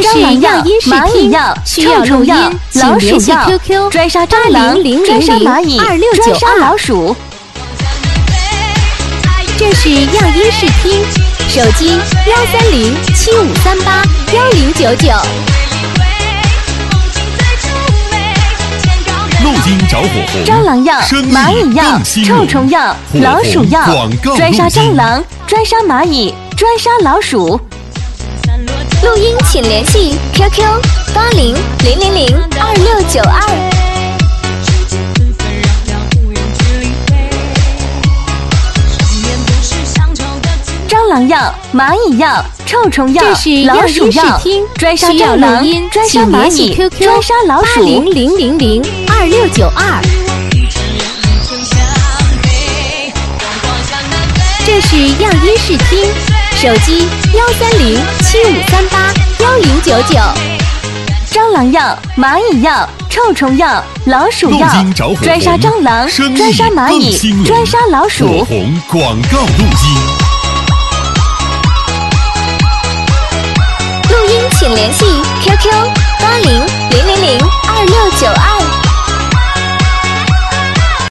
这是样音试听，需要录音，请联系 QQ 专杀蟑螂、专杀蚂蚁、专杀老鼠。 这是样音试听，手机13075381099。 录音着火红， 蟑螂药、蚂蚁药、臭虫药、老鼠药，专杀蟑螂，专杀蚂蚁，专杀老鼠。 录音请联系 QQ 8000022692。 蟑螂药、蚂蚁药、臭虫药、老鼠药，专杀蟑螂，专杀蚂蚁，专杀老鼠。 8000022692。这是样音试听，手机13075381099。 蟑螂药、蚂蚁药、臭虫药、老鼠药，专杀蟑螂，专杀蚂蚁，专杀老鼠。 火红广告录音。 录音请联系 QQ8000022692。